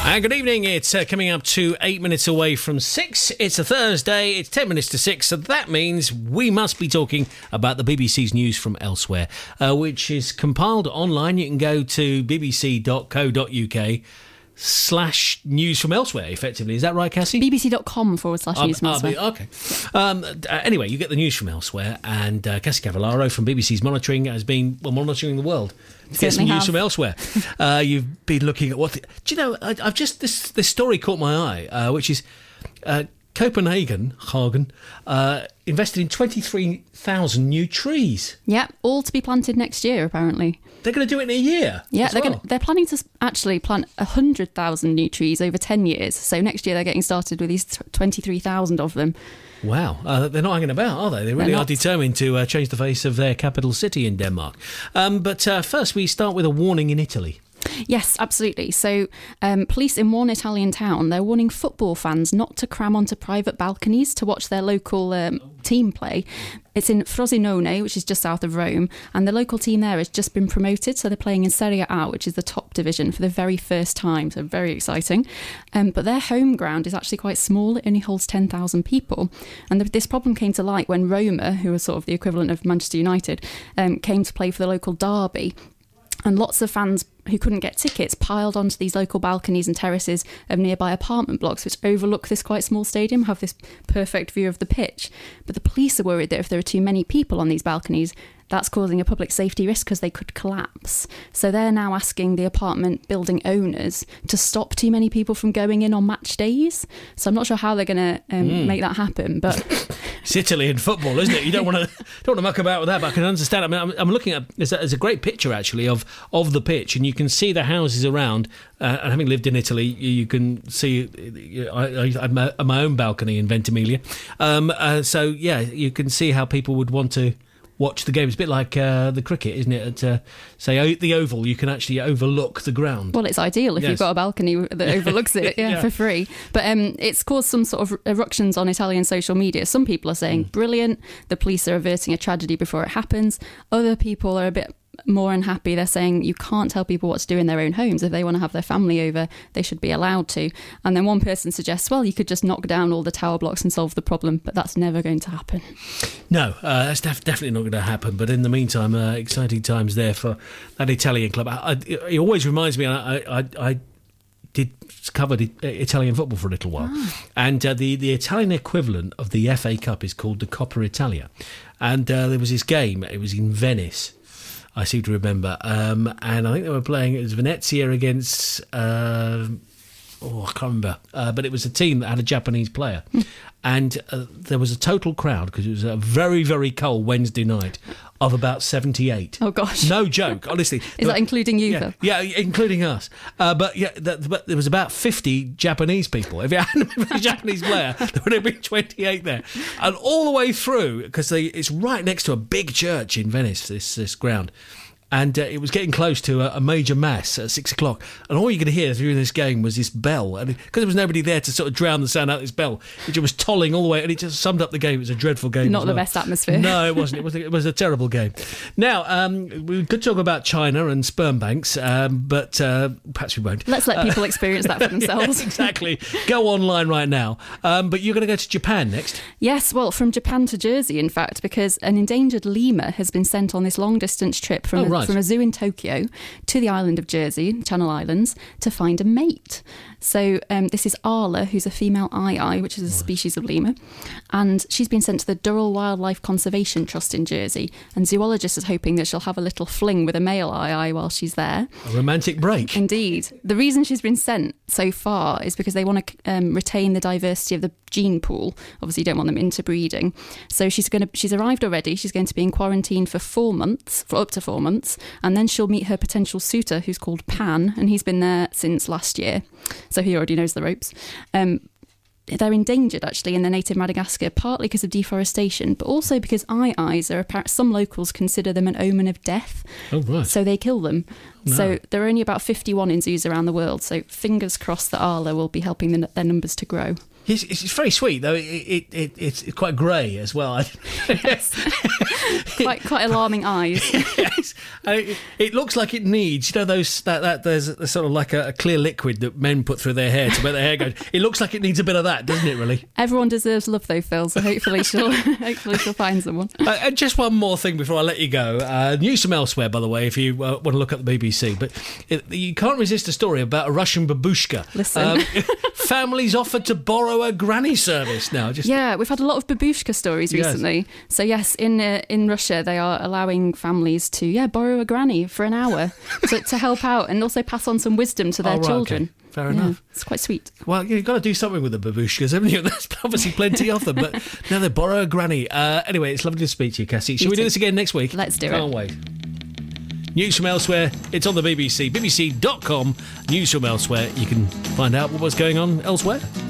And good evening. It's coming up to 8 minutes away from 6. It's a Thursday. It's 10 minutes to 6. So that means we must be talking about the BBC's news from elsewhere, which is compiled online. You can go to bbc.co.uk/news from elsewhere, effectively. Is that right, Cassie? bbc.com/news from elsewhere. Okay. Anyway, you get the news from elsewhere, and Cassie Cavallaro from BBC's Monitoring has been monitoring the world to get some news from elsewhere. You've been looking at do you know? I've just this story caught my eye, which is Copenhagen invested in 23,000 new trees. Yeah, all to be planted next year, apparently. They're going to do it in a year. Yeah, they're planning to actually plant 100,000 new trees over 10 years. So next year they're getting started with these 23,000 of them. Wow, they're not hanging about, are they? They really are determined to change the face of their capital city in Denmark. But first we start with a warning in Italy. Yes, absolutely. So police in one Italian town, they're warning football fans not to cram onto private balconies to watch their local team play. It's in Frosinone, which is just south of Rome, and the local team there has just been promoted, so they're playing in Serie A, which is the top division, for the very first time, so very exciting. But their home ground is actually quite small. It only holds 10,000 people. And this problem came to light when Roma, who was sort of the equivalent of Manchester United, came to play for the local derby. And lots of fans who couldn't get tickets piled onto these local balconies and terraces of nearby apartment blocks, which overlook this quite small stadium, have this perfect view of the pitch. But the police are worried that if there are too many people on these balconies, that's causing a public safety risk because they could collapse. So they're now asking the apartment building owners to stop too many people from going in on match days. So I'm not sure how they're going to make that happen, but it's Italy and football, isn't it? You don't want to muck about with that, but I can understand. I mean, I'm looking at there's a great picture actually of the pitch, and you can see the houses around. And having lived in Italy, you can see I have my own balcony in Ventimiglia. So yeah, you can see how people would want to watch the game. It's a bit like the cricket, isn't it? At say the Oval, you can actually overlook the ground. Well, it's ideal if you've got a balcony that overlooks it, for free. But it's caused some sort of eruptions on Italian social media. Some people are saying brilliant, the police are averting a tragedy before it happens. Other people are a bit more unhappy. They're saying you can't tell people what to do in their own homes. If they want to have their family over, they should be allowed to. And then one person suggests, well, you could just knock down all the tower blocks and solve the problem, but that's never going to happen. No, that's definitely not going to happen. But in the meantime, exciting times there for that Italian club. It always reminds me, I did cover Italian football for a little while, and the Italian equivalent of the FA Cup is called the Coppa Italia, and there was this game. It was in Venice, I seem to remember, and I think they were playing. It was Venezia against I can't remember, but it was a team that had a Japanese player, and there was a total crowd, because it was a very, very cold Wednesday night, of about 78. Oh gosh, no joke, honestly. Is that including you? Though? Yeah, including us. But there was about 50 Japanese people. If it hadn't been for a Japanese player, there would have been 28 there, and all the way through, because it's right next to a big church in Venice. This ground. And it was getting close to a major mass at 6 o'clock. And all you could hear during this game was this bell. And because there was nobody there to sort of drown the sound out of this bell, it was tolling all the way. And it just summed up the game. It was a dreadful game. Not the best atmosphere. No, it wasn't. It was a terrible game. Now, we could talk about China and sperm banks, but perhaps we won't. Let's let people experience that for themselves. Yes, exactly. Go online right now. But you're going to go to Japan next. Yes, well, from Japan to Jersey, in fact, because an endangered lemur has been sent on this long-distance trip from a zoo in Tokyo to the island of Jersey, Channel Islands, to find a mate. So this is Arla, who's a female aye-aye, which is a species of lemur, and she's been sent to the Durrell Wildlife Conservation Trust in Jersey, and zoologists are hoping that she'll have a little fling with a male aye-aye while she's there. A romantic break. Indeed. The reason she's been sent so far is because they want to retain the diversity of the gene pool. Obviously, you don't want them interbreeding. So she's arrived already. She's going to be in quarantine for up to 4 months, and then she'll meet her potential suitor, who's called Pan, and he's been there since last year. So he already knows the ropes. They're endangered, actually, in the native Madagascar, partly because of deforestation, but also because aye-ayes some locals consider them an omen of death. Oh, right. So they kill them. No. So there are only about 51 in zoos around the world. So fingers crossed that Arla will be helping their numbers to grow. It's very sweet, though. It's quite grey as well. Quite alarming eyes. Yes. It looks like it needs, those that there's sort of like a clear liquid that men put through their hair to make their hair go. It looks like it needs a bit of that, doesn't it? Really. Everyone deserves love, though, Phil. So hopefully she'll find someone. And just one more thing before I let you go. News from elsewhere, by the way, if you want to look at the BBC. But you can't resist a story about a Russian babushka. Listen. Families offered to borrow a granny service now. Yeah, we've had a lot of babushka stories recently. Yes. So yes, in Russia they are allowing families to borrow a granny for an hour to help out and also pass on some wisdom to their children. Okay. Fair enough. It's quite sweet. Well, you've got to do something with the babushkas, haven't you? There's obviously plenty of them, but now they borrow a granny. Anyway, it's lovely to speak to you, Cassie. Shall we do this again next week? Let's do it. Can't wait. News from elsewhere, it's on the BBC, bbc.com. News from elsewhere, you can find out what's going on elsewhere.